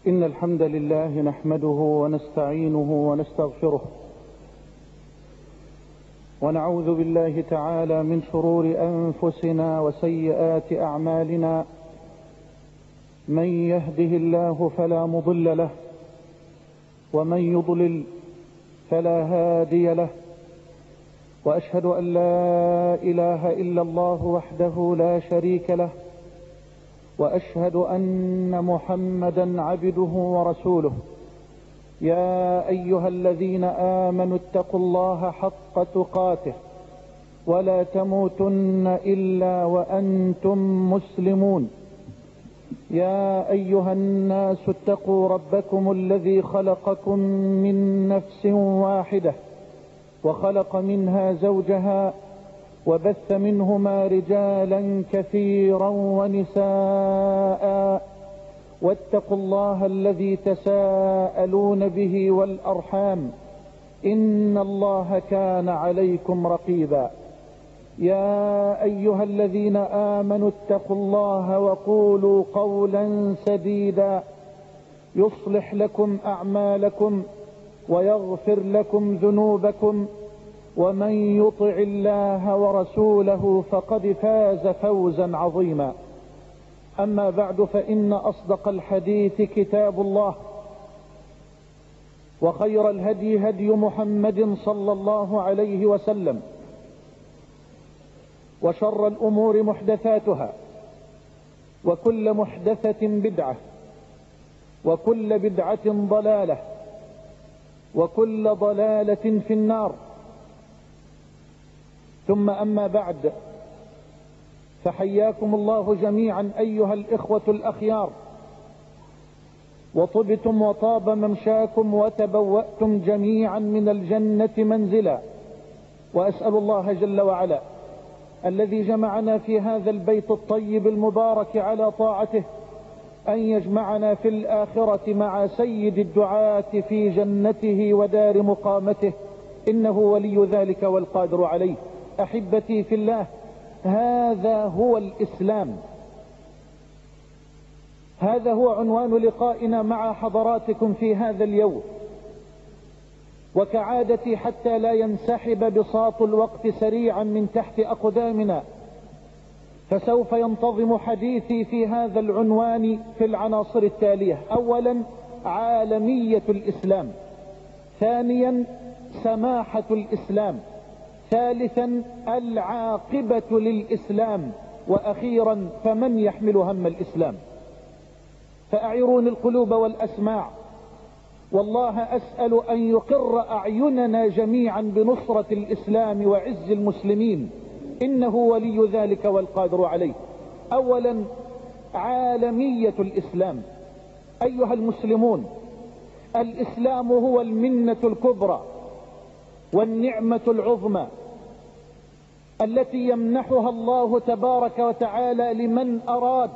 إن الحمد لله نحمده ونستعينه ونستغفره، ونعوذ بالله تعالى من شرور أنفسنا وسيئات أعمالنا. من يهده الله فلا مضل له، ومن يضلل فلا هادي له. وأشهد أن لا إله إلا الله وحده لا شريك له، وأشهد أن محمدا عبده ورسوله. يا أيها الذين آمنوا اتقوا الله حق تقاته ولا تموتن إلا وأنتم مسلمون. يا أيها الناس اتقوا ربكم الذي خلقكم من نفس واحدة، وخلق منها زوجها، وبث منهما رجالا كثيرا ونساء. واتقوا الله الذي تساءلون به والأرحام، إن الله كان عليكم رقيبا. يا أيها الذين آمنوا اتقوا الله وقولوا قولا سديدا يصلح لكم أعمالكم ويغفر لكم ذنوبكم، ومن يطع الله ورسوله فقد فاز فوزا عظيما. أما بعد، فإن أصدق الحديث كتاب الله، وخير الهدي هدي محمد صلى الله عليه وسلم، وشر الأمور محدثاتها، وكل محدثة بدعة، وكل بدعة ضلالة، وكل ضلالة في النار. ثم أما بعد، فحياكم الله جميعا أيها الإخوة الأخيار، وطبتم وطاب ممشاكم وتبوأتم جميعا من الجنة منزلا. وأسأل الله جل وعلا الذي جمعنا في هذا البيت الطيب المبارك على طاعته أن يجمعنا في الآخرة مع سيد الدعاة في جنته ودار مقامته، إنه ولي ذلك والقادر عليه. أحبتي في الله، هذا هو الإسلام، هذا هو عنوان لقائنا مع حضراتكم في هذا اليوم. وكعادتي حتى لا ينسحب بساط الوقت سريعا من تحت أقدامنا، فسوف ينتظم حديثي في هذا العنوان في العناصر التالية: أولا، عالمية الإسلام; ثانيا، سماحة الإسلام; ثالثا، العاقبة للإسلام; وأخيرا، فمن يحمل هم الإسلام. فأعيروني القلوب والأسماع، والله أسأل أن يقر أعيننا جميعا بنصرة الإسلام وعز المسلمين، إنه ولي ذلك والقادر عليه. أولا، عالمية الإسلام. أيها المسلمون، الإسلام هو المنة الكبرى والنعمة العظمى التي يمنحها الله تبارك وتعالى لمن أراد،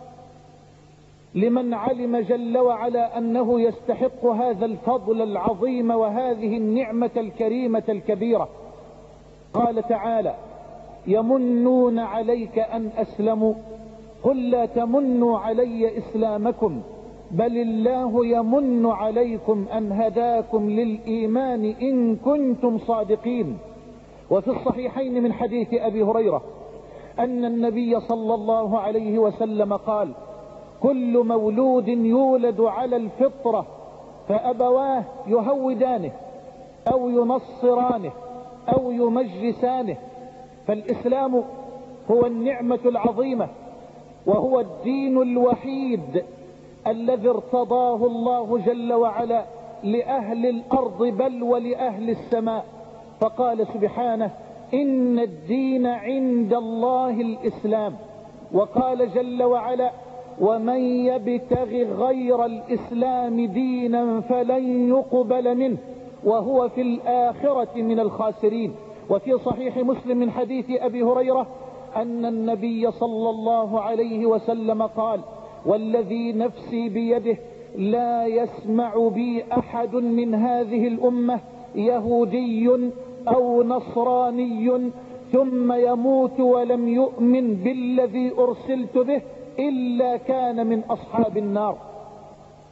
لمن علم جل وعلا أنه يستحق هذا الفضل العظيم وهذه النعمة الكريمة الكبيرة. قال تعالى: يمنون عليك أن أسلموا، قل لا تمنوا علي إسلامكم، بل الله يمن عليكم أن هداكم للإيمان إن كنتم صادقين. وفي الصحيحين من حديث أبي هريرة أن النبي صلى الله عليه وسلم قال: كل مولود يولد على الفطرة، فأبواه يهودانه أو ينصرانه أو يمجسانه. فالإسلام هو النعمة العظيمة، وهو الدين الوحيد الذي ارتضاه الله جل وعلا لأهل الأرض بل ولأهل السماء. فقال سبحانه: إن الدين عند الله الإسلام. وقال جل وعلا: ومن يبتغ غير الإسلام دينا فلن يقبل منه وهو في الآخرة من الخاسرين. وفي صحيح مسلم من حديث أبي هريرة أن النبي صلى الله عليه وسلم قال: والذي نفسي بيده لا يسمع بي أحد من هذه الأمة يهودي أو نصراني ثم يموت ولم يؤمن بالذي أرسلت به إلا كان من أصحاب النار.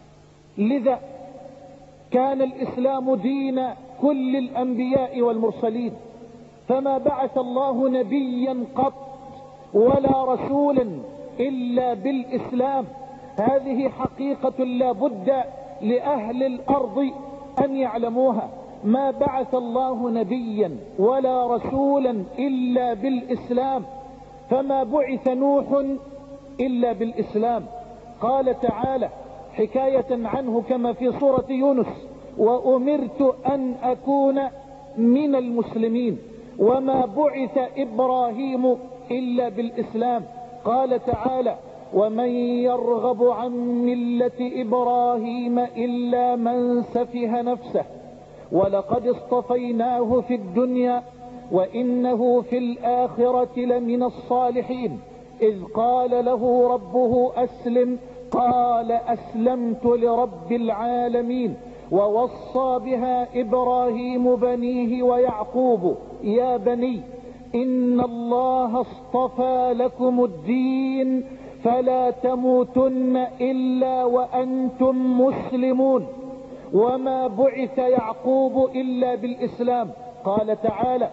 لذا كان الإسلام دين كل الأنبياء والمرسلين، فما بعث الله نبيا قط ولا رسولا إلا بالإسلام. هذه حقيقة لا بد لأهل الأرض أن يعلموها. ما بعث الله نبيا ولا رسولا إلا بالإسلام، فما بعث نوح إلا بالإسلام. قال تعالى حكاية عنه كما في سورة يونس: وأمرت أن أكون من المسلمين. وما بعث إبراهيم إلا بالإسلام. قال تعالى: ومن يرغب عن ملة إبراهيم إلا من سفه نفسه ولقد اصطفيناه في الدنيا وإنه في الآخرة لمن الصالحين. إذ قال له ربه أسلم قال أسلمت لرب العالمين. ووصى بها إبراهيم بنيه ويعقوب: يا بني إن الله اصطفى لكم الدين فلا تموتن إلا وأنتم مسلمون. وما بعث يعقوب إلا بالإسلام. قال تعالى: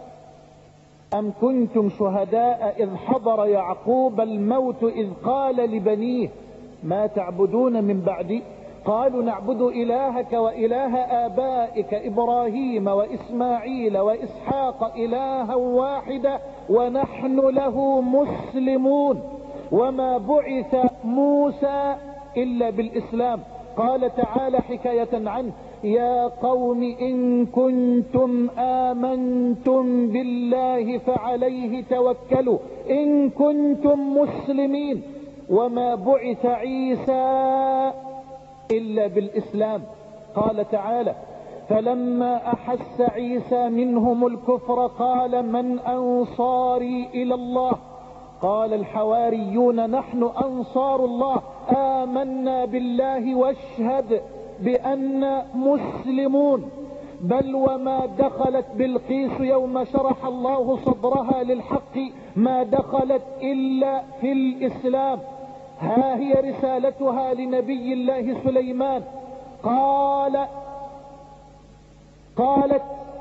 أم كنتم شهداء إذ حضر يعقوب الموت إذ قال لبنيه ما تعبدون من بعدي قالوا نعبد إلهك وإله آبائك إبراهيم وإسماعيل وإسحاق إلها واحدا ونحن له مسلمون. وما بعث موسى إلا بالإسلام. قال تعالى حكاية عنه: يا قوم إن كنتم آمنتم بالله فعليه توكلوا إن كنتم مسلمين. وما بعث عيسى إلا بالإسلام. قال تعالى: فلما أحس عيسى منهم الكفر قال من أنصاري إلى الله؟ قال الحواريون نحن أنصار الله آمنا بالله واشهد بأن مسلمون. بل وما دخلت بلقيس يوم شرح الله صدرها للحق ما دخلت إلا في الإسلام. ها هي رسالتها لنبي الله سليمان. قالت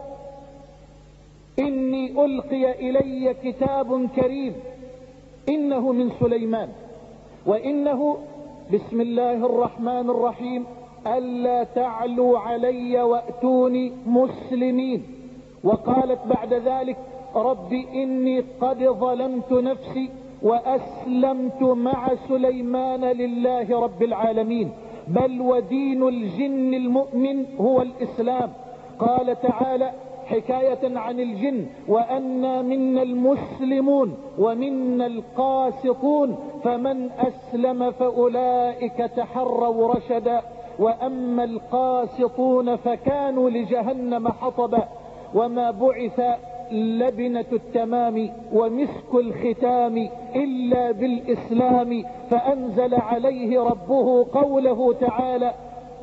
إني ألقي إلي كتاب كريم إنه من سليمان وإنه بسم الله الرحمن الرحيم ألا تعلوا علي وأتوني مسلمين. وقالت بعد ذلك: رب إني قد ظلمت نفسي وأسلمت مع سليمان لله رب العالمين. بل ودين الجن المؤمن هو الإسلام. قال تعالى حكاية عن الجن: وأنا منا المسلمون ومنا القاسطون فمن أسلم فأولئك تحروا رشدا وأما القاسطون فكانوا لجهنم حطبا. وما بعث لبنة التمام ومسك الختام إلا بالإسلام. فأنزل عليه ربه قوله تعالى: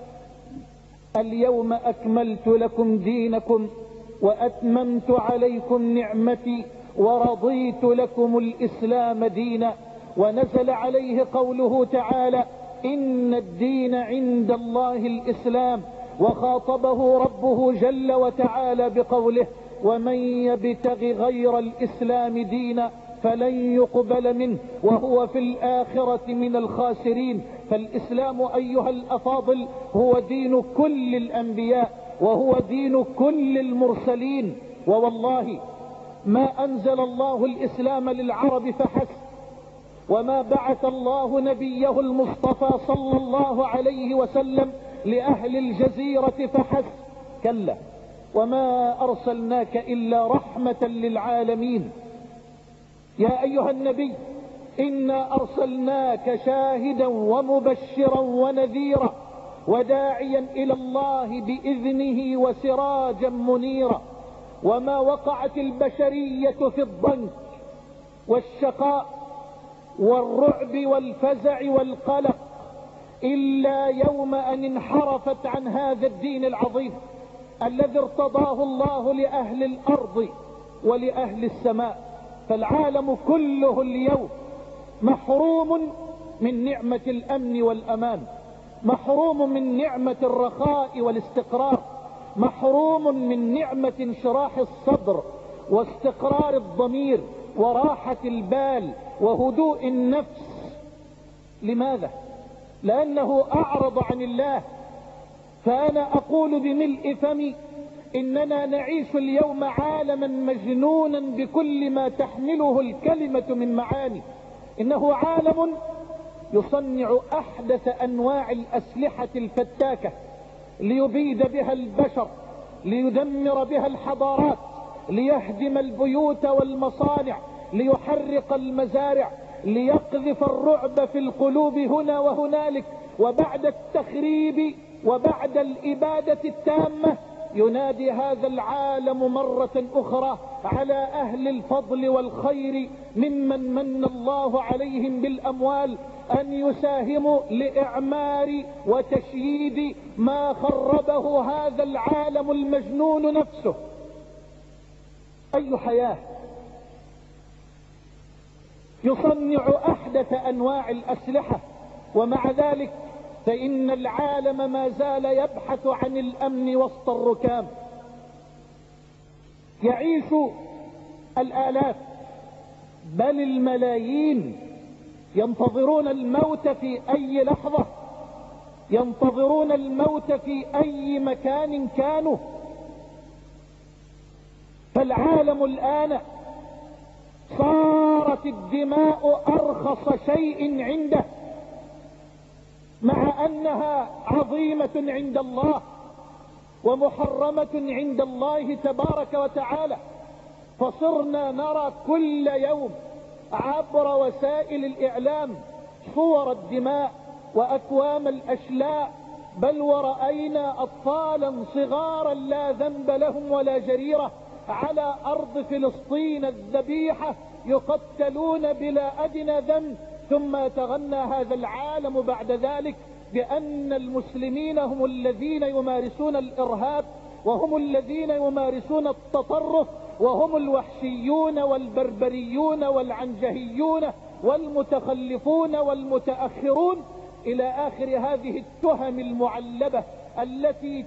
اليوم أكملت لكم دينكم وأتممت عليكم نعمتي ورضيت لكم الإسلام دينا. ونزل عليه قوله تعالى: إن الدين عند الله الإسلام. وخاطبه ربه جل وتعالى بقوله: ومن يبتغ غير الإسلام دينا فلن يقبل منه وهو في الآخرة من الخاسرين. فالإسلام أيها الأفاضل هو دين كل الأنبياء وهو دين كل المرسلين. ووالله ما أنزل الله الإسلام للعرب فحسب، وما بعث الله نبيه المصطفى صلى الله عليه وسلم لأهل الجزيرة فحسب. كلا، وما أرسلناك إلا رحمة للعالمين. يا أيها النبي إنا أرسلناك شاهدا ومبشرا ونذيرا وداعيا إلى الله بإذنه وسراجا منيرا. وما وقعت البشرية في الضنك والشقاء والرعب والفزع والقلق إلا يوم أن انحرفت عن هذا الدين العظيم الذي ارتضاه الله لأهل الأرض ولأهل السماء. فالعالم كله اليوم محروم من نعمة الأمن والأمان، محروم من نعمة الرخاء والاستقرار، محروم من نعمة انشراح الصدر واستقرار الضمير وراحة البال وهدوء النفس. لماذا؟ لأنه أعرض عن الله. فأنا أقول بملء فمي إننا نعيش اليوم عالما مجنونا بكل ما تحمله الكلمة من معاني. إنه عالم يصنع أحدث أنواع الأسلحة الفتاكة ليبيد بها البشر، ليدمر بها الحضارات، ليهدم البيوت والمصانع، ليحرق المزارع، ليقذف الرعب في القلوب هنا وهنالك. وبعد التخريب وبعد الإبادة التامة ينادي هذا العالم مرة أخرى على أهل الفضل والخير ممن من الله عليهم بالأموال أن يساهموا لإعمار وتشييد ما خربه هذا العالم المجنون نفسه. أي حياة! يصنع أحدث أنواع الأسلحة، ومع ذلك فإن العالم ما زال يبحث عن الأمن وسط الركام. يعيش الآلاف بل الملايين ينتظرون الموت في أي لحظة، ينتظرون الموت في أي مكان كانوا. فالعالم الآن صارت الدماء أرخص شيء عنده، مع أنها عظيمة عند الله ومحرمة عند الله تبارك وتعالى. فصرنا نرى كل يوم عبر وسائل الإعلام صور الدماء وأكوام الأشلاء، بل ورأينا أطفالا صغارا لا ذنب لهم ولا جريرة على أرض فلسطين الذبيحة يقتلون بلا أدنى ذنب. ثم يتغنى هذا العالم بعد ذلك بأن المسلمين هم الذين يمارسون الإرهاب، وهم الذين يمارسون التطرف، وهم الوحشيون والبربريون والعنجهيون والمتخلفون والمتأخرون، إلى آخر هذه التهم المعلبة التي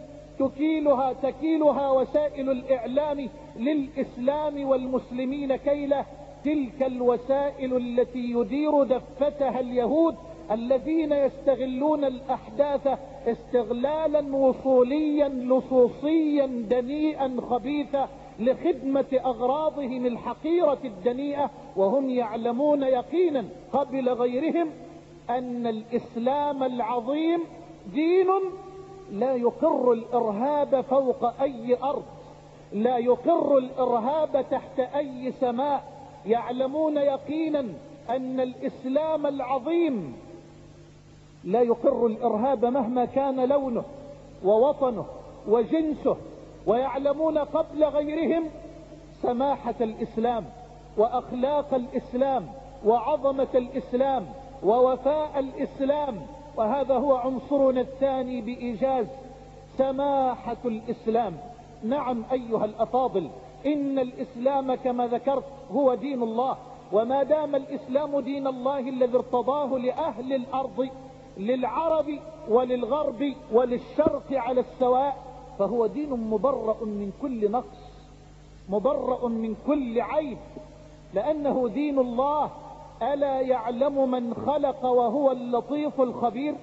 تكيلها وسائل الإعلام للإسلام والمسلمين كيله. تلك الوسائل التي يدير دفتها اليهود الذين يستغلون الأحداث استغلالا وصوليا لصوصيا دنيئا خبيثا لخدمة أغراضهم الحقيرة الدنيئة، وهم يعلمون يقينا قبل غيرهم أن الإسلام العظيم دين لا يقر الإرهاب فوق أي أرض، لا يقر الإرهاب تحت أي سماء. يعلمون يقينا أن الإسلام العظيم لا يقر الإرهاب مهما كان لونه ووطنه وجنسه، ويعلمون قبل غيرهم سماحة الإسلام وأخلاق الإسلام وعظمة الإسلام ووفاء الإسلام. وهذا هو عنصرنا الثاني بإيجاز، سماحة الإسلام. نعم أيها الأفاضل، إن الإسلام كما ذكرت هو دين الله، وما دام الإسلام دين الله الذي ارتضاه لأهل الأرض، للعرب وللغرب وللشرق على السواء، فهو دين مبرأ من كل نقص، مبرأ من كل عيب، لأنه دين الله. ألا يعلم من خلق وهو اللطيف الخبير؟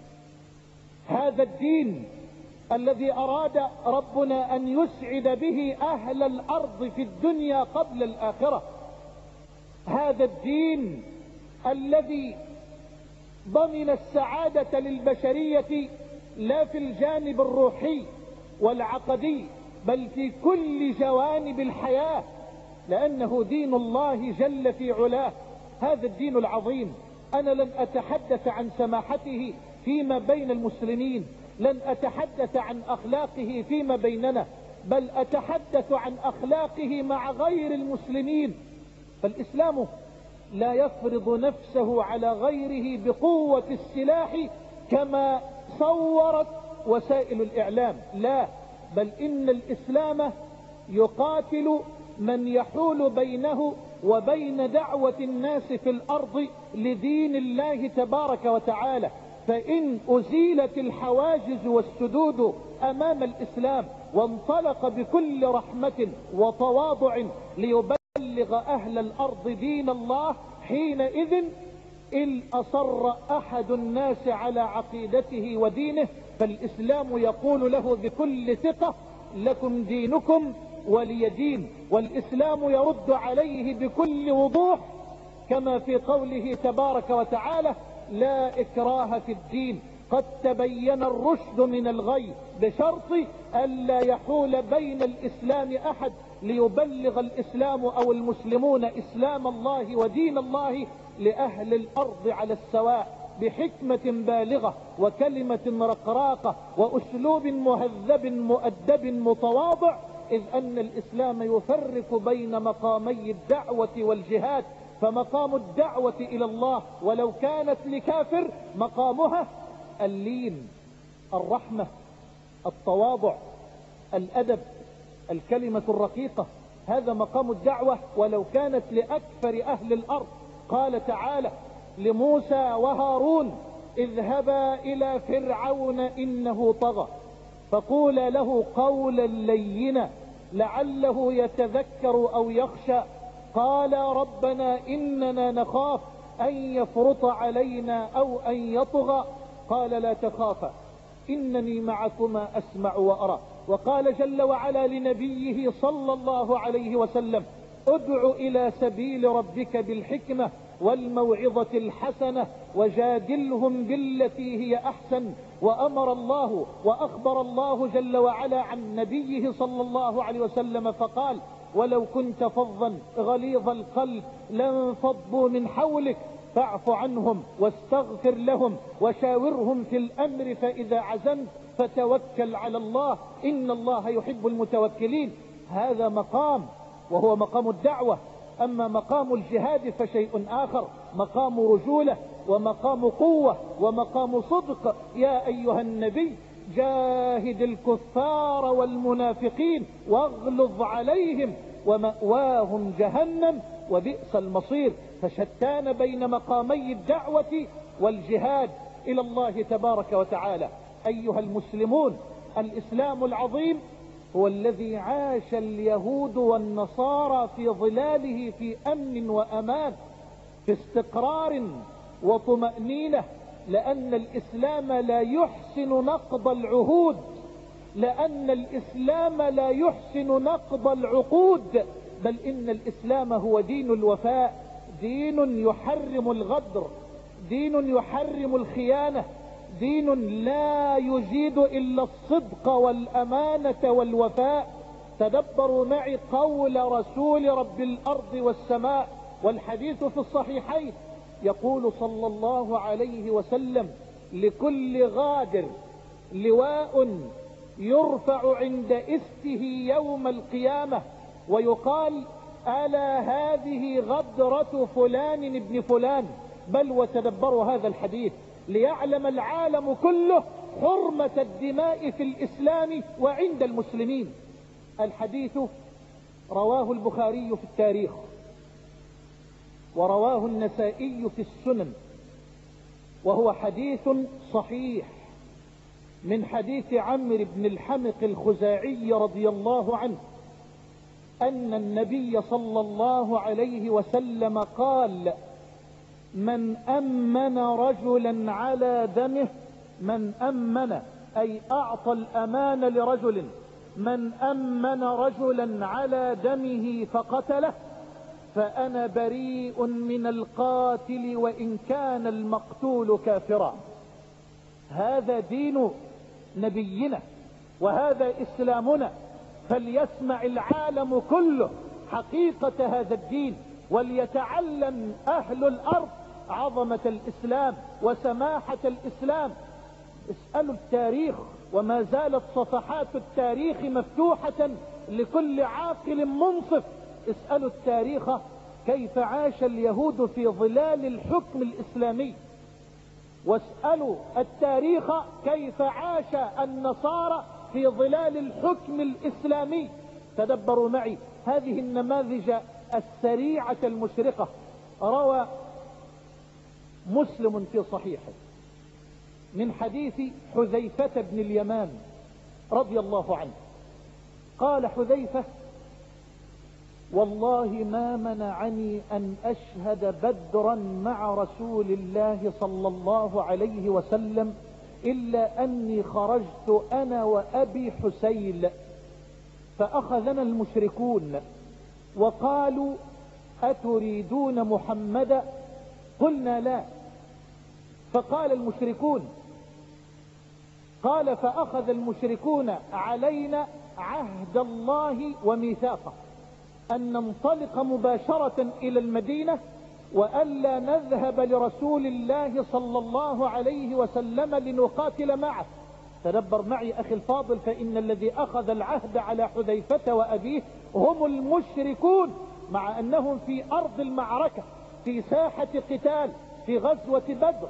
هذا الدين الذي أراد ربنا أن يسعد به أهل الأرض في الدنيا قبل الآخرة، هذا الدين الذي ضمن السعادة للبشرية لا في الجانب الروحي والعقدي بل في كل جوانب الحياة، لأنه دين الله جل في علاه. هذا الدين العظيم أنا لن أتحدث عن سماحته فيما بين المسلمين، لن أتحدث عن أخلاقه فيما بيننا، بل أتحدث عن أخلاقه مع غير المسلمين. فالإسلام لا يفرض نفسه على غيره بقوة السلاح كما صورت وسائل الإعلام، لا، بل إن الإسلام يقاتل من يحول بينه وبين دعوة الناس في الأرض لدين الله تبارك وتعالى. فإن أزيلت الحواجز والسدود أمام الإسلام وانطلق بكل رحمة وتواضع ليبلغ أهل الأرض دين الله، حينئذ إن أصر أحد الناس على عقيدته ودينه فالإسلام يقول له بكل ثقة: لكم دينكم ولي دين. والإسلام يرد عليه بكل وضوح كما في قوله تبارك وتعالى: لا إكراه في الدين قد تبين الرشد من الغي، بشرط ألا يحول بين الإسلام أحد ليبلغ الإسلام أو المسلمون إسلام الله ودين الله لأهل الأرض على السواء، بحكمة بالغة وكلمة رقراقة وأسلوب مهذب مؤدب متواضع، إذ أن الإسلام يفرق بين مقامي الدعوة والجهاد. فمقام الدعوة إلى الله ولو كانت لكافر مقامها اللين، الرحمة، التواضع، الأدب، الكلمة الرقيقة، هذا مقام الدعوة ولو كانت لأكثر أهل الأرض. قال تعالى لموسى وهارون: اذهبا إلى فرعون إنه طغى فقولا له قولا لينا لعله يتذكر أو يخشى. قال ربنا إننا نخاف أن يفرط علينا أو أن يطغى. قال لا تخافا إنني معكما أسمع وأرى. وقال جل وعلا لنبيه صلى الله عليه وسلم: ادع إلى سبيل ربك بالحكمة والموعظة الحسنة وجادلهم بالتي هي أحسن. وأمر الله وأخبر الله جل وعلا عن نبيه صلى الله عليه وسلم فقال: ولو كنت فظا غليظ القلب لانفضوا من حولك فاعف عنهم واستغفر لهم وشاورهم في الأمر فإذا عزمت فتوكل على الله إن الله يحب المتوكلين. هذا مقام وهو مقام الدعوة. أما مقام الجهاد فشيء آخر، مقام رجولة ومقام قوة ومقام صدق. يا أيها النبي جاهد الكفار والمنافقين واغلظ عليهم ومأواهم جهنم وبئس المصير. فشتان بين مقامي الدعوة والجهاد إلى الله تبارك وتعالى. أيها المسلمون، الإسلام العظيم هو الذي عاش اليهود والنصارى في ظلاله في أمن وأمان، في استقرار وطمأنينة، لأن الإسلام لا يحسن نقض العهود، لأن الإسلام لا يحسن نقض العقود، بل إن الإسلام هو دين الوفاء، دين يحرم الغدر، دين يحرم الخيانة، دين لا يجيد إلا الصدق والأمانة والوفاء. تدبروا معي قول رسول رب الأرض والسماء والحديث في الصحيحين، يقول صلى الله عليه وسلم: لكل غادر لواء يرفع عند استه يوم القيامة ويقال: ألا هذه غدرة فلان ابن فلان. بل وتدبروا هذا الحديث ليعلم العالم كله حرمة الدماء في الإسلام وعند المسلمين. الحديث رواه البخاري في التاريخ، ورواه النسائي في السنن، وهو حديث صحيح من حديث عمرو بن الحمق الخزاعي رضي الله عنه أن النبي صلى الله عليه وسلم قال: من أمن رجلا على دمه، من أمن أي أعطى الأمان لرجل، من أمن رجلا على دمه فقتله فأنا بريء من القاتل وإن كان المقتول كافرا. هذا دين نبينا وهذا إسلامنا، فليسمع العالم كله حقيقة هذا الدين، وليتعلم أهل الأرض عظمة الإسلام وسماحة الإسلام. اسألوا التاريخ، وما زالت صفحات التاريخ مفتوحة لكل عاقل منصف. اسألوا التاريخ كيف عاش اليهود في ظلال الحكم الإسلامي، واسألوا التاريخ كيف عاش النصارى في ظلال الحكم الإسلامي. تدبروا معي هذه النماذج السريعة المشرقة. روى مسلم في صحيحه من حديث حذيفة بن اليمان رضي الله عنه. قال حذيفة: والله ما منعني أن أشهد بدرا مع رسول الله صلى الله عليه وسلم إلا أني خرجت أنا وأبي حسيل فأخذنا المشركون وقالوا: أتريدون محمدا؟ قلنا: لا. فقال المشركون، قال: فأخذ المشركون علينا عهد الله وميثاقه أن ننطلق مباشرة إلى المدينة وألا نذهب لرسول الله صلى الله عليه وسلم لنقاتل معه. تدبر معي أخي الفاضل، فإن الذي أخذ العهد على حذيفة وأبيه هم المشركون، مع أنهم في أرض المعركة، في ساحة قتال، في غزوة بدر.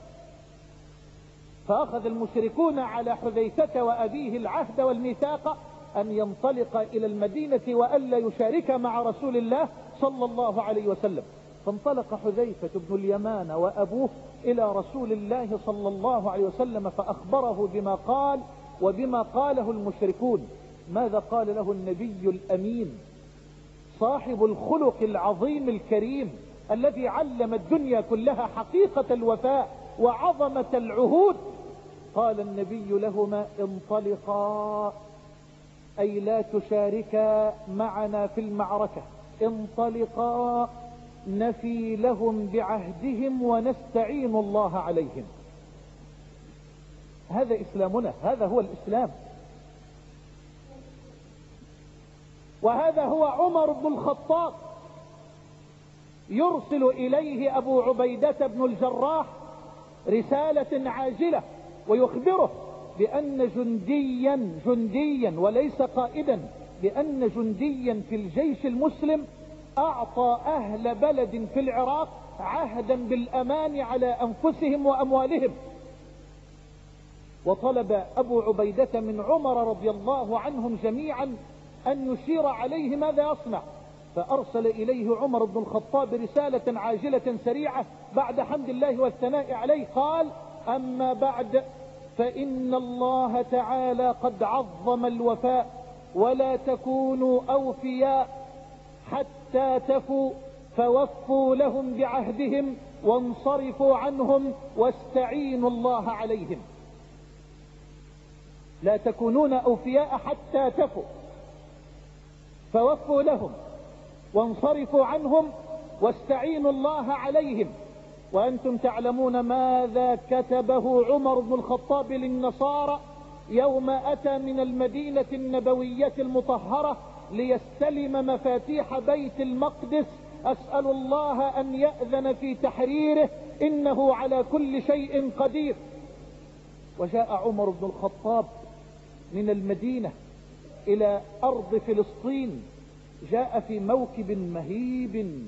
فأخذ المشركون على حذيفة وأبيه العهد والميثاق أن ينطلق إلى المدينة وألا يشارك مع رسول الله صلى الله عليه وسلم. فانطلق حذيفة بن اليمان وأبوه إلى رسول الله صلى الله عليه وسلم فأخبره بما قال وبما قاله المشركون. ماذا قال له النبي الأمين صاحب الخلق العظيم الكريم الذي علم الدنيا كلها حقيقة الوفاء وعظمة العهود؟ قال النبي لهما: انطلقا، أي لا تشاركا معنا في المعركة، انطلقا نفي لهم بعهدهم ونستعين الله عليهم. هذا إسلامنا، هذا هو الإسلام، وهذا هو عمر بن الخطاب. يرسل إليه أبو عبيدة بن الجراح رسالة عاجلة ويخبره بأن جنديا وليس قائدا، بأن جنديا في الجيش المسلم أعطى أهل بلد في العراق عهدا بالأمان على أنفسهم وأموالهم. وطلب أبو عبيدة من عمر رضي الله عنهم جميعا أن يشير عليه ماذا يصنع. فأرسل إليه عمر بن الخطاب رسالة عاجلة سريعة بعد حمد الله والثناء عليه. قال: أما بعد، فإن الله تعالى قد عظم الوفاء، ولا تكونوا أوفياء حتى تفوا، فوفوا لهم بعهدهم وانصرفوا عنهم واستعينوا الله عليهم. لا تكونون أوفياء حتى تفوا، فوفوا لهم وانصرفوا عنهم واستعينوا الله عليهم. وأنتم تعلمون ماذا كتبه عمر بن الخطاب للنصارى يوم أتى من المدينة النبوية المطهرة ليستلم مفاتيح بيت المقدس: أسأل الله أن يأذن في تحريره، إنه على كل شيء قدير. وجاء عمر بن الخطاب من المدينة إلى أرض فلسطين، جاء في موكب مهيب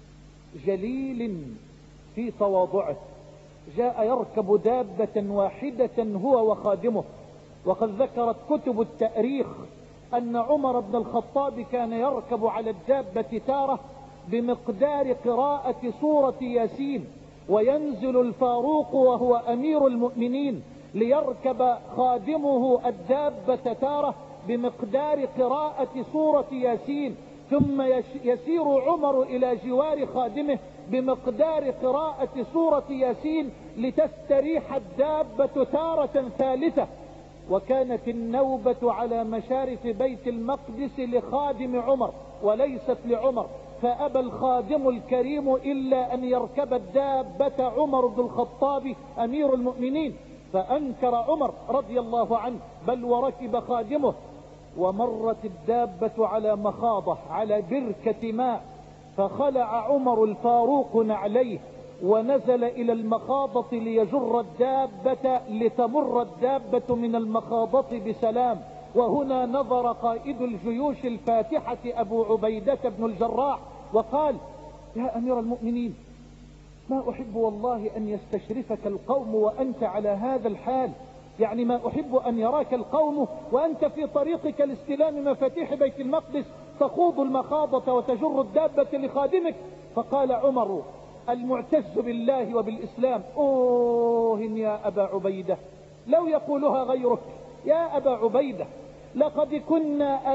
جليل في تواضعه، جاء يركب دابة واحدة هو وخادمه. وقد ذكرت كتب التاريخ أن عمر بن الخطاب كان يركب على الدابة تارة بمقدار قراءة سورة ياسين، وينزل الفاروق وهو أمير المؤمنين ليركب خادمه الدابة تارة بمقدار قراءة سورة ياسين، ثم يسير عمر إلى جوار خادمه بمقدار قراءة سورة ياسين لتستريح الدابة تارة ثالثة. وكانت النوبة على مشارف بيت المقدس لخادم عمر وليست لعمر، فأبى الخادم الكريم إلا أن يركب الدابة عمر بن الخطاب أمير المؤمنين، فأنكر عمر رضي الله عنه، بل وركب خادمه. ومرت الدابة على مخاضة، على بركة ماء، فخلع عمر الفاروق نعليه ونزل إلى المخاضة ليجر الدابة لتمر الدابة من المخاضة بسلام. وهنا نظر قائد الجيوش الفاتحة أبو عبيدة بن الجراح وقال: يا أمير المؤمنين، ما أحب والله أن يستشرفك القوم وأنت على هذا الحال، يعني ما أحب أن يراك القوم وأنت في طريقك لاستلام مفاتيح بيت المقدس تخوض المخاضة وتجر الدابة لخادمك. فقال عمر: المعتز بالله وبالإسلام. أوه يا أبا عبيدة لو يقولها غيرك. يا أبا عبيدة لقد كنا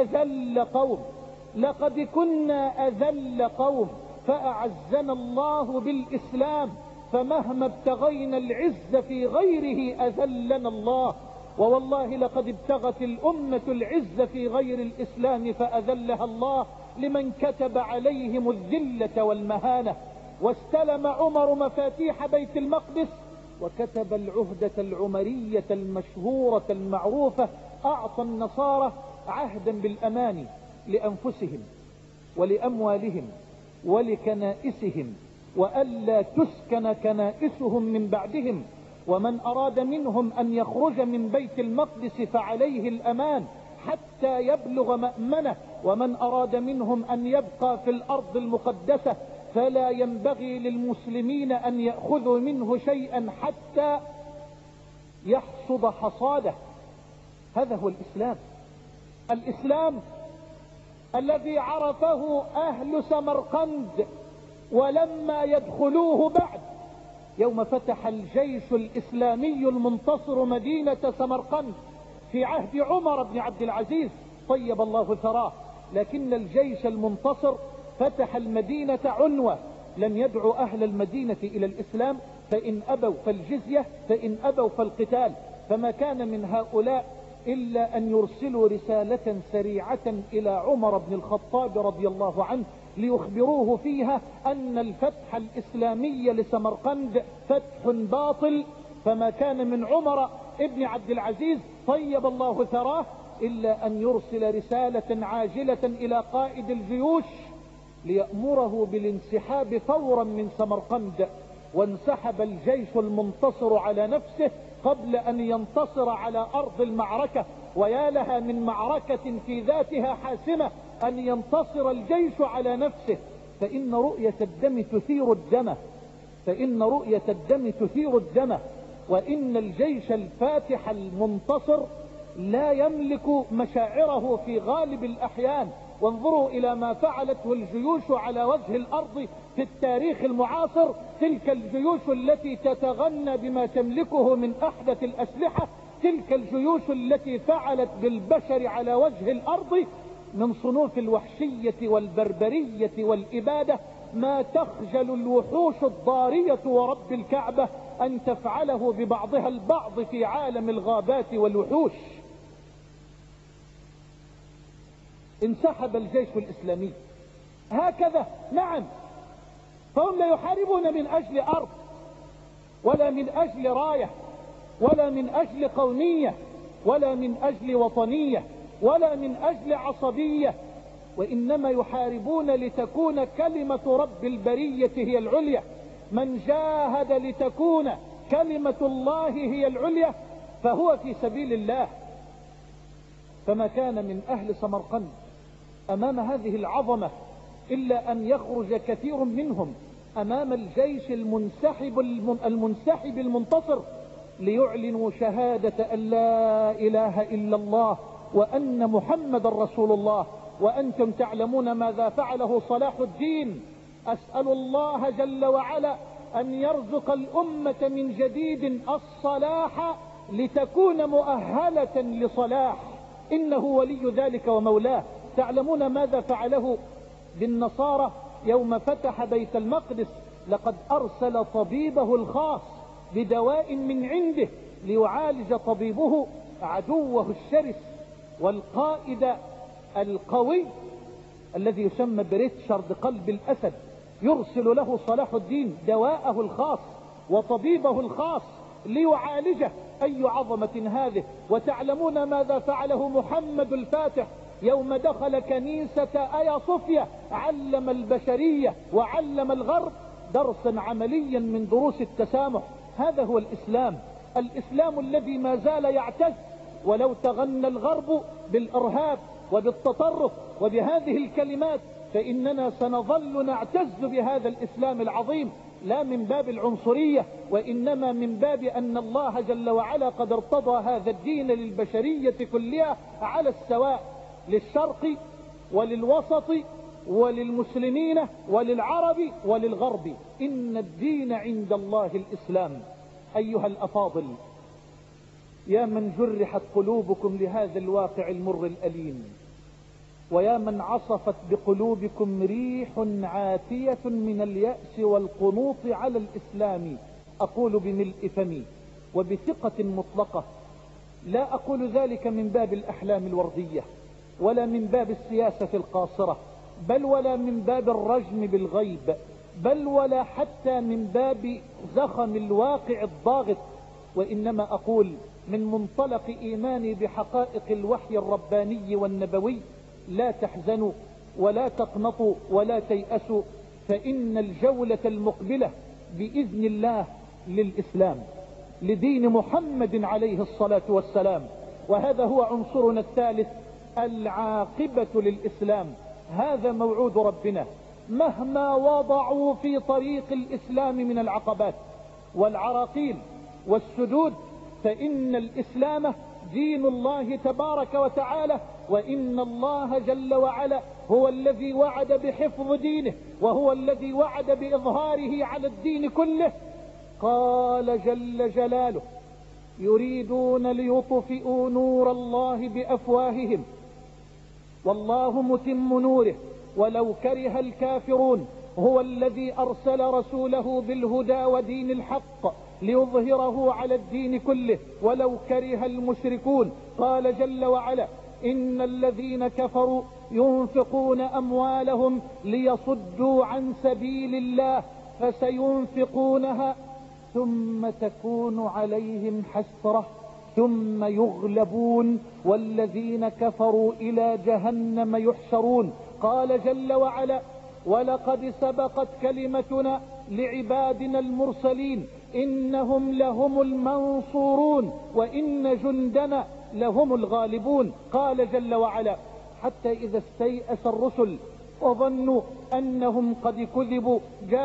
أذل قوم فأعزنا الله بالإسلام، فمهما ابتغينا العز في غيره أذلنا الله. ووالله لقد ابتغت الأمة العز في غير الإسلام فأذلها الله لمن كتب عليهم الذلة والمهانة. واستلم عمر مفاتيح بيت المقدس وكتب العهدة العمرية المشهورة المعروفة، أعطى النصارى عهدا بالأمان لأنفسهم ولأموالهم ولكنائسهم، وألا تسكن كنائسهم من بعدهم، ومن أراد منهم أن يخرج من بيت المقدس فعليه الأمان حتى يبلغ مأمنه، ومن أراد منهم أن يبقى في الأرض المقدسة فلا ينبغي للمسلمين أن يأخذوا منه شيئا حتى يحصد حصاده. هذا هو الإسلام الذي عرفه أهل سمرقند ولما يدخلوه بعد، يوم فتح الجيش الإسلامي المنتصر مدينة سمرقند في عهد عمر بن عبد العزيز طيب الله ثراه، لكن الجيش المنتصر فتح المدينة عنوة، لم يدعو أهل المدينة إلى الإسلام، فإن أبوا فالجزية، فإن أبوا فالقتال. فما كان من هؤلاء إلا أن يرسلوا رسالة سريعة إلى عمر بن الخطاب رضي الله عنه ليخبروه فيها أن الفتح الإسلامي لسمرقند فتح باطل. فما كان من عمر ابن عبد العزيز طيب الله ثراه إلا أن يرسل رسالة عاجلة إلى قائد الجيوش ليأمره بالانسحاب فورا من سمرقند، وانسحب الجيش المنتصر على نفسه قبل أن ينتصر على أرض المعركة. ويا لها من معركة في ذاتها حاسمة أن ينتصر الجيش على نفسه، فإن رؤية الدم تثير الدم، وإن الجيش الفاتح المنتصر لا يملك مشاعره في غالب الأحيان. وانظروا إلى ما فعلته الجيوش على وجه الأرض في التاريخ المعاصر، تلك الجيوش التي تتغنى بما تملكه من أحدث الأسلحة، تلك الجيوش التي فعلت بالبشر على وجه الأرض من صنوف الوحشية والبربرية والإبادة ما تخجل الوحوش الضارية ورب الكعبة أن تفعله ببعضها البعض في عالم الغابات والوحوش. انسحب الجيش الإسلامي هكذا، نعم، فهم لا يحاربون من أجل أرض ولا من أجل راية ولا من أجل قومية ولا من أجل وطنية ولا من أجل عصبية، وإنما يحاربون لتكون كلمة رب البرية هي العليا. من جاهد لتكون كلمة الله هي العليا فهو في سبيل الله. فما كان من أهل سمرقند أمام هذه العظمة إلا أن يخرج كثير منهم أمام الجيش المنسحب المنتصر ليعلنوا شهادة أن لا إله إلا الله وأن محمد رسول الله. وأنتم تعلمون ماذا فعله صلاح الدين. أسأل الله جل وعلا أن يرزق الأمة من جديد الصلاح لتكون مؤهلة لصلاح، إنه ولي ذلك ومولاه. تعلمون ماذا فعله بالنصارى يوم فتح بيت المقدس؟ لقد أرسل طبيبه الخاص بدواء من عنده ليعالج طبيبه عدوه الشرس والقائد القوي الذي يسمى بريتشارد قلب الأسد. يرسل له صلاح الدين دواءه الخاص وطبيبه الخاص ليعالجه. أي عظمة هذه! وتعلمون ماذا فعله محمد الفاتح يوم دخل كنيسة آيا صوفيا؟ علم البشرية وعلم الغرب درسا عمليا من دروس التسامح. هذا هو الإسلام الذي ما زال يعتز، ولو تغنى الغرب بالإرهاب وبالتطرف وبهذه الكلمات فإننا سنظل نعتز بهذا الإسلام العظيم، لا من باب العنصرية وإنما من باب أن الله جل وعلا قد ارتضى هذا الدين للبشرية كلها على السواء، للشرق وللوسط وللمسلمين وللعرب وللغرب، إن الدين عند الله الإسلام. أيها الأفاضل، يا من جرحت قلوبكم لهذا الواقع المر الأليم، ويا من عصفت بقلوبكم ريح عاتية من اليأس والقنوط على الإسلام، أقول بملء فمي وبثقة مطلقة، لا أقول ذلك من باب الأحلام الوردية ولا من باب السياسة القاصرة، بل ولا من باب الرجم بالغيب، بل ولا حتى من باب زخم الواقع الضاغط، وإنما أقول من منطلق إيماني بحقائق الوحي الرباني والنبوي: لا تحزنوا ولا تقنطوا ولا تيأسوا، فإن الجولة المقبلة بإذن الله للإسلام، لدين محمد عليه الصلاة والسلام. وهذا هو عنصرنا الثالث: العاقبة للإسلام. هذا موعود ربنا، مهما وضعوا في طريق الإسلام من العقبات والعراقيل والسدود، فإن الإسلام دين الله تبارك وتعالى، وإن الله جل وعلا هو الذي وعد بحفظ دينه، وهو الذي وعد بإظهاره على الدين كله. قال جل جلاله: يريدون ليطفئوا نور الله بأفواههم والله متم نوره ولو كره الكافرون، هو الذي أرسل رسوله بالهدى ودين الحق ليظهره على الدين كله ولو كره المشركون. قال جل وعلا: إن الذين كفروا ينفقون أموالهم ليصدوا عن سبيل الله فسينفقونها ثم تكون عليهم حسرة ثم يغلبون والذين كفروا إلى جهنم يحشرون. قال جل وعلا: ولقد سبقت كلمتنا لعبادنا المرسلين إنهم لهم المنصورون وإن جندنا لهم الغالبون. قال جل وعلا: حتى إذا استيأس الرسل وظنوا أنهم قد كذبوا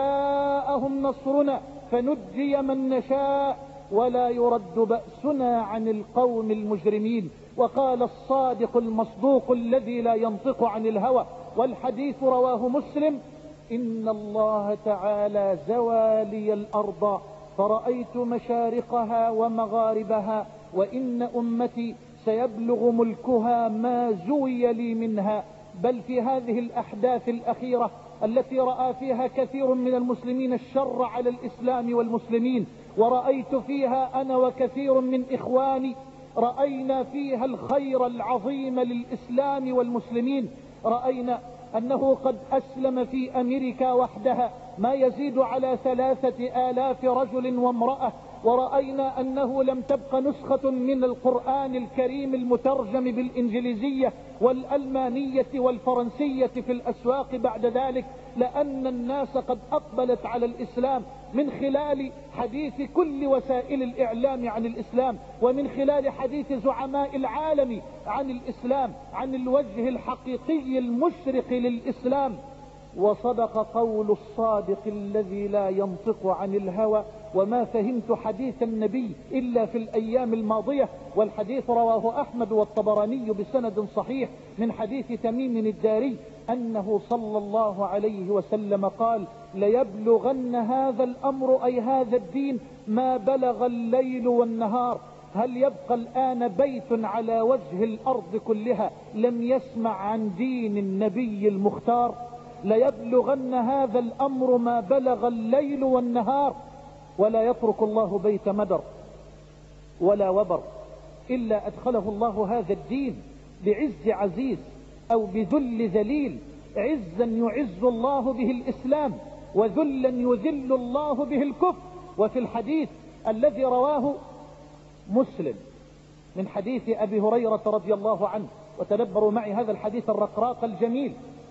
جاءهم نصرنا فنجي من نشاء ولا يرد بأسنا عن القوم المجرمين. وقال الصادق المصدوق الذي لا ينطق عن الهوى والحديث رواه مسلم: إن الله تعالى زوى لي الأرض فرأيت مشارقها ومغاربها وإن أمتي سيبلغ ملكها ما زوي لي منها. بل في هذه الأحداث الأخيرة التي رأى فيها كثير من المسلمين الشر على الإسلام والمسلمين، ورأيت فيها أنا وكثير من إخواني رأينا فيها الخير العظيم للإسلام والمسلمين. رأينا أنه قد أسلم في أمريكا وحدها ما يزيد على 3000 رجل وامرأة، ورأينا أنه لم تبق نسخة من القرآن الكريم المترجم بالإنجليزية والألمانية والفرنسية في الأسواق بعد ذلك، لأن الناس قد أقبلت على الإسلام من خلال حديث كل وسائل الإعلام عن الإسلام، ومن خلال حديث زعماء العالم عن الإسلام، عن الوجه الحقيقي المشرق للإسلام. وصدق قول الصادق الذي لا ينطق عن الهوى: وما فهمت حديث النبي إلا في الأيام الماضية. والحديث رواه أحمد والطبراني بسند صحيح من حديث تميم الداري أنه صلى الله عليه وسلم قال: ليبلغن هذا الأمر أي هذا الدين ما بلغ الليل والنهار. هل يبقى الآن بيت على وجه الأرض كلها لم يسمع عن دين النبي المختار؟ ليبلغن هذا الأمر ما بلغ الليل والنهار. ولا يترك الله بيت مدر ولا وبر إلا أدخله الله هذا الدين بعز عزيز أو بذل ذليل، عزا يعز الله به الإسلام وذلا يذل الله به الكفر. وفي الحديث الذي رواه مسلم من حديث أبي هريرة رضي الله عنه، وتدبروا معي هذا الحديث الرقراق الجميل،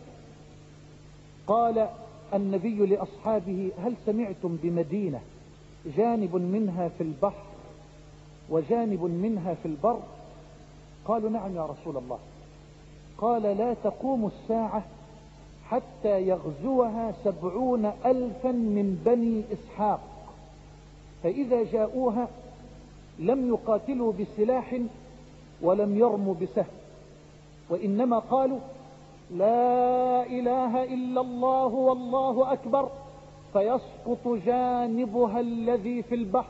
قال النبي لأصحابه: هل سمعتم بمدينة جانب منها في البحر وجانب منها في البر؟ قالوا: نعم يا رسول الله. قال: لا تقوم الساعة حتى يغزوها 70,000 من بني إسحاق، فإذا جاءوها لم يقاتلوا بسلاح ولم يرموا بسهم، وإنما قالوا: لا إله إلا الله والله أكبر، فيسقط جانبها الذي في البحر.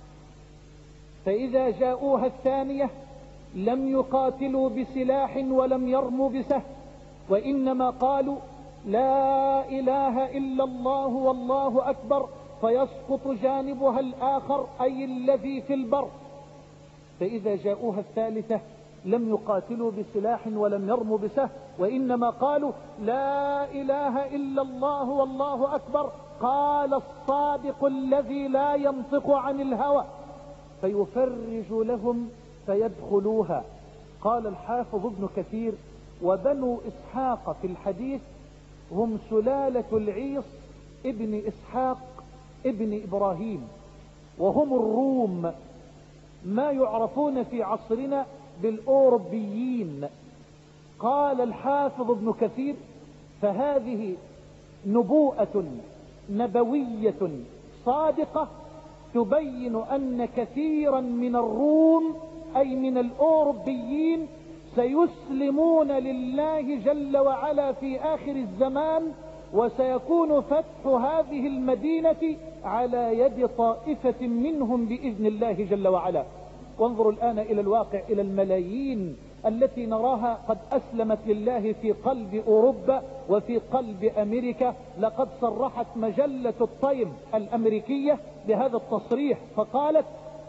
فإذا جاءوها الثانية لم يقاتلوا بسلاح ولم يرموا بسهم، وإنما قالوا لا إله إلا الله والله أكبر، فيسقط جانبها الآخر أي الذي في البر. فإذا جاءوها الثالثة لم يقاتلوا بسلاح ولم يرموا بسهم، وإنما قالوا لا إله إلا الله والله أكبر، قال الصادق الذي لا ينطق عن الهوى، فيفرج لهم فيدخلوها. قال الحافظ ابن كثير: وبنو إسحاق في الحديث هم سلالة العيص ابن إسحاق ابن إبراهيم، وهم الروم، ما يعرفون في عصرنا بالأوروبيين. قال الحافظ ابن كثير: فهذه نبوءة نبوية صادقة تبين أن كثيرا من الروم أي من الأوروبيين سيسلمون لله جل وعلا في آخر الزمان، وسيكون فتح هذه المدينة على يد طائفة منهم بإذن الله جل وعلا. وانظروا الآن إلى الواقع، إلى الملايين التي نراها قد أسلمت لله في قلب أوروبا وفي قلب أمريكا. لقد صرحت مجلة التايم الأمريكية بهذا التصريح فقالت: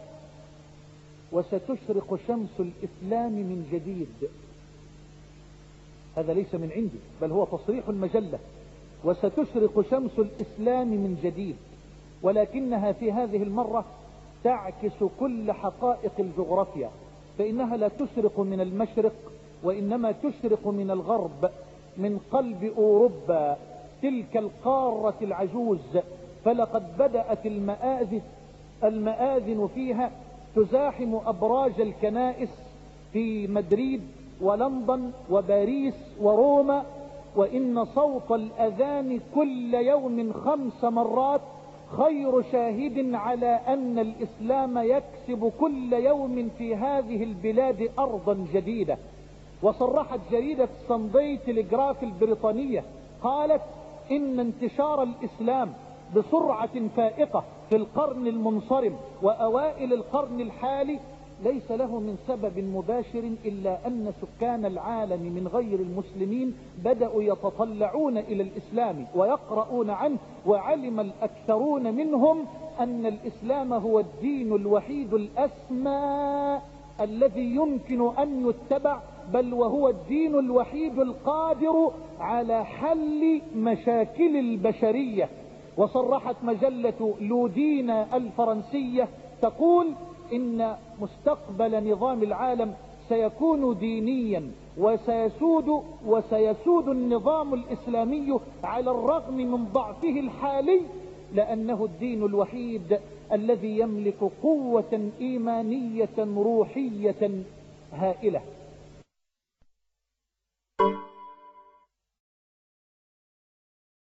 وستشرق شمس الإسلام من جديد. هذا ليس من عندي، بل هو تصريح المجلة: وستشرق شمس الإسلام من جديد. ولكنها في هذه المرة تعكس كل حقائق الجغرافيا، فإنها لا تشرق من المشرق، وإنما تشرق من الغرب، من قلب أوروبا، تلك القارة العجوز. فلقد بدأت المآذن فيها تزاحم أبراج الكنائس في مدريد ولندن وباريس وروما، وإن صوت الأذان كل يوم 5 مرات خير شاهد على أن الإسلام يكسب كل يوم في هذه البلاد أرضا جديدة. وصرحت جريدة سانداي تلغراف البريطانية قالت: إن انتشار الإسلام بسرعة فائقة في القرن المنصرم وأوائل القرن الحالي ليس له من سبب مباشر إلا أن سكان العالم من غير المسلمين بدأوا يتطلعون إلى الإسلام ويقرؤون عنه، وعلم الأكثرون منهم أن الإسلام هو الدين الوحيد الأسمى الذي يمكن أن يتبع، بل وهو الدين الوحيد القادر على حل مشاكل البشرية. وصرحت مجلة لودينا الفرنسية تقول: إن مستقبل نظام العالم سيكون دينيا، وسيسود النظام الإسلامي على الرغم من ضعفه الحالي، لأنه الدين الوحيد الذي يملك قوة إيمانية روحية هائلة.